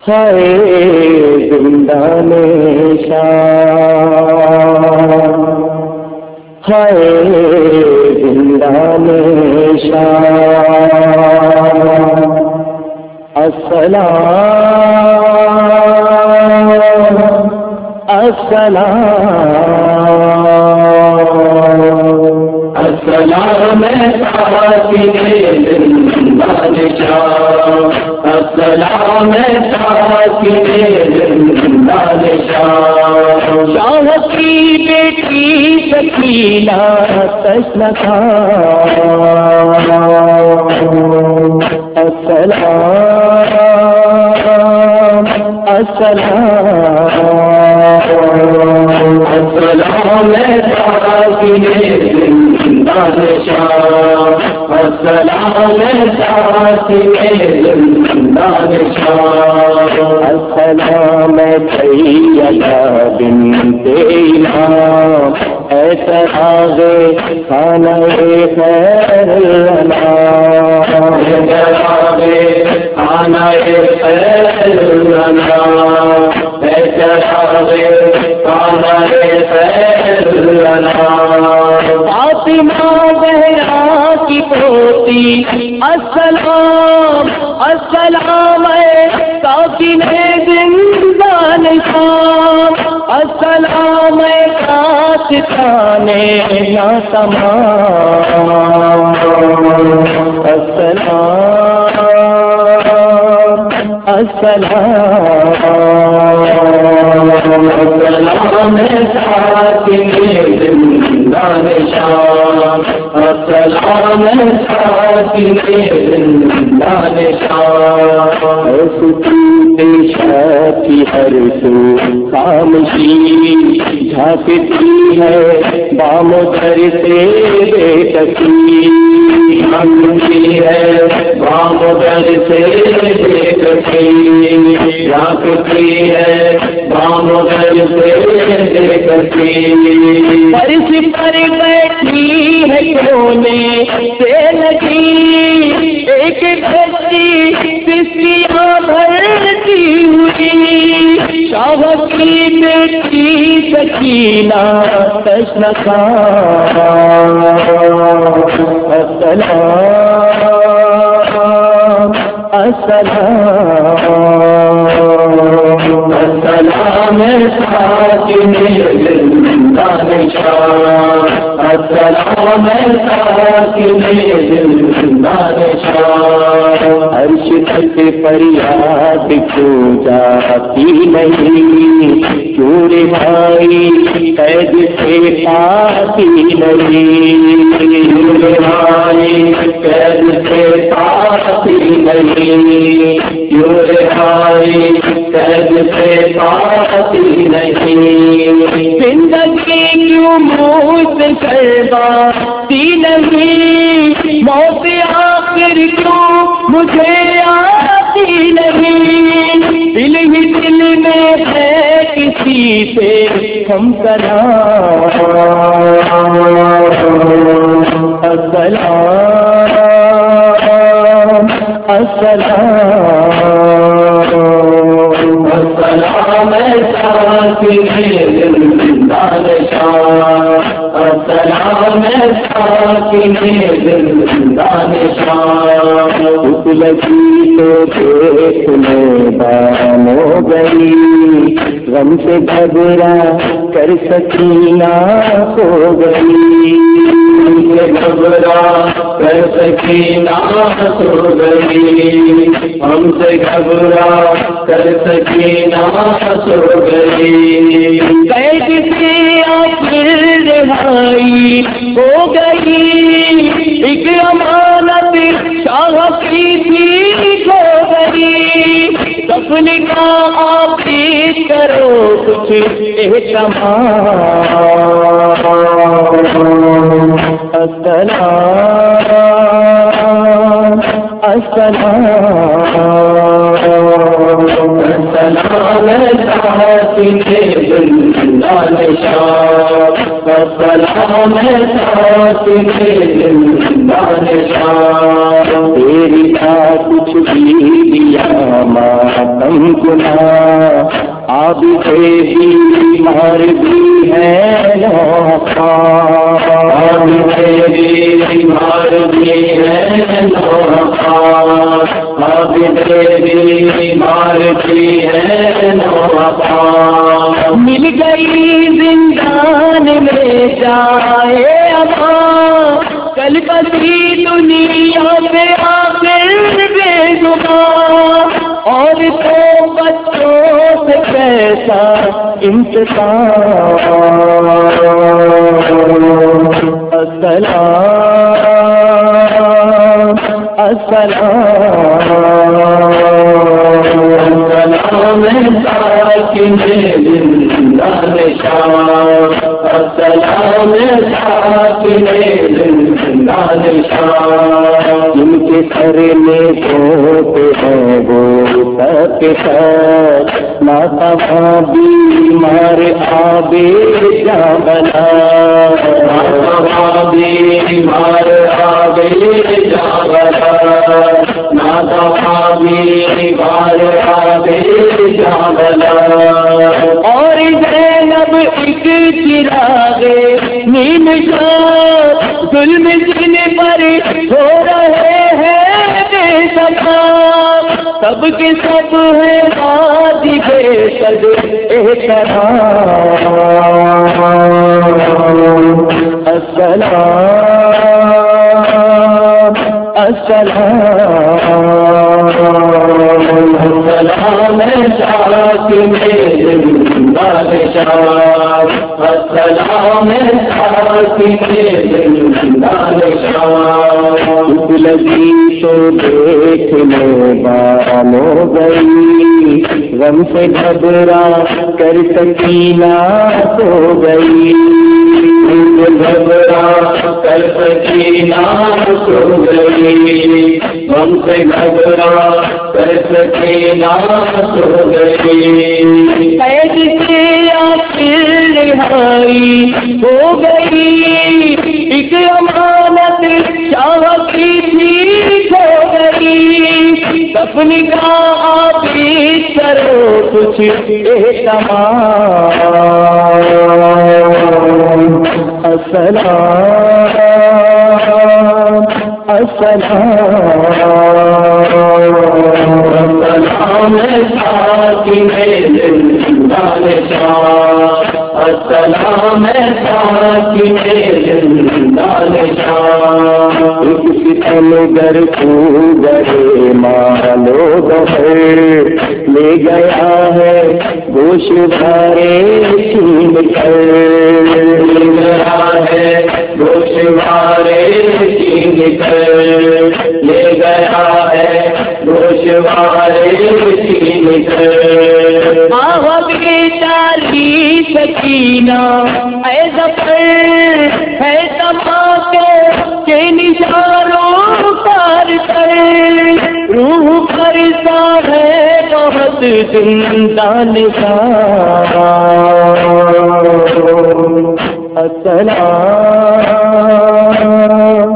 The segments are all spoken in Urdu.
ہائے زندان شام، ہائے زندان شام، السلام السلام السلام ساکن زندان شام، السلام ساکن زندان شام، شاہ کی بیٹی سکینہ تشنکا، السلام السلام السلام ساکن زندان شام، السلام ساکن زندان شام، السلام سیدہ بنت انعام، اے سراغ خانہ خیر الانام، اے سراغ خانہ خیر الانام، اے سراغ خانہ خیر الانام، فاطمہ زہرا کی پوتی، السلام السلام ساکن زندان شام، السلام کاشتانے ناتمام، السلام السلام السلام ساکن زندان شام، السلام ساکن زندان شام، سکوت شب کی ہر سو خاموشی جھانکتی ہے بام در سے بے تکی، جھانکتی ہے بام در سے بے تکی، جھانکتی ہے بام در سے بے تکی، فرش پر بیٹھی ہے کونے سے لگی ایک کشتی پسلیاں بھرتی ہوئی، شاہ کی بیٹی سکینہ تشنکا، السلام السلام السلام ساکن زندان شام، السلام ساکن زندان شام، عرش تک فریاد کو جاتی نہیں، کیوں رہائی قید سے پاتی نہیں، کیوں رہائی قید سے پاتی نہیں، کیوں رہائی قید سے پاتی نہیں، زندگی کیوں موت سے شرباتی نہیں، موت آخر کیوں مجھے آتی نہیں، دل ہی دل میں ہے کسی سے ہم کلام، السلام السلام السلام ساکن زندان شام، السلام ساکن زندان شام، بھوک لگی تو دیکھ لے بام ہو گئی، غم سے گھبرا کر سکینہ ہو گئی، غم سے گھبرا کر سکینہ ہو گئی، ہم سے گھبرا کر سکینہ ہو گئی، قید سے آخر رہائی ہو گئی، ایک امانت شاہ کی تھی ہو گئی، سپن کا آپ کرو کچھ اہتمام، السلام السلام السلام ساکن زندان شام السلام ساکن زندان شام تیری کا کچھ بھی دیا ماتم گناہ آب سے بیمار بھی ہے نوخان آب سے بیمار بھی ہے نوخان آب سے بیمار بھی ہے نوخان مل گئی زندان میں جائے امان کل بسی دنیا پہ آخر بے زبان اور تو بچوں سے کیسا انتقام السلام السلام ساکن زندان شام السلام ساکن زندان شام جن کے سر میں ہوتے ہیں وہ سب سب ناتا بیمار آبے جا بنا بیمار آبے جا بنا ناتا بیمار آبے جا بنا اور زینب ایک چراغ نیم شب ظلم جن پر ہو رہے ہیں بے صفا سب کے سب ہے آج بے صد احترام السلام السلام ساکن زندان شام السلام ساکن زندان شام لگی تو دیکھنے بانو گئی غم سے گھبرا کر سکینہ سو گئی گھبرا کر سکینہ سو گئی غم سے گھبرا کر سکینہ سو گئی قید سے آخر رہائی ہو گئی ایک امانت چاہ کی تھی ہو گئی اپنی کا آپ کرو کچھ اہتمام السلام السلام ساکن زندان شام السلام ساکن زندان شام ستم گر کو گرے مالو گھر لے گیا ہے گوش بھارے چھین کر لے گیا ہے گوش بھارے چھین کر لے گیا ہے گوش بھارے چھین کر آہو بیچاری سکینہ اے ظفر ہے دھماکے کے نشانوں کار کر روح پرسا ہے بہت زندان شام السلام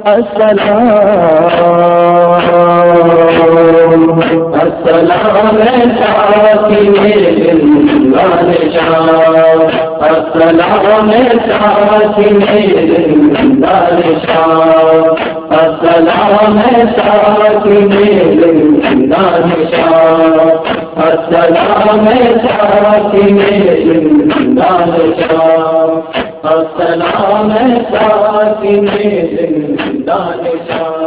السلام ساکن زندان شام السلام ساکن زندان شام السلام ساکن زندان شام السلام ساکن زندان شام السلام ساکن زندان شام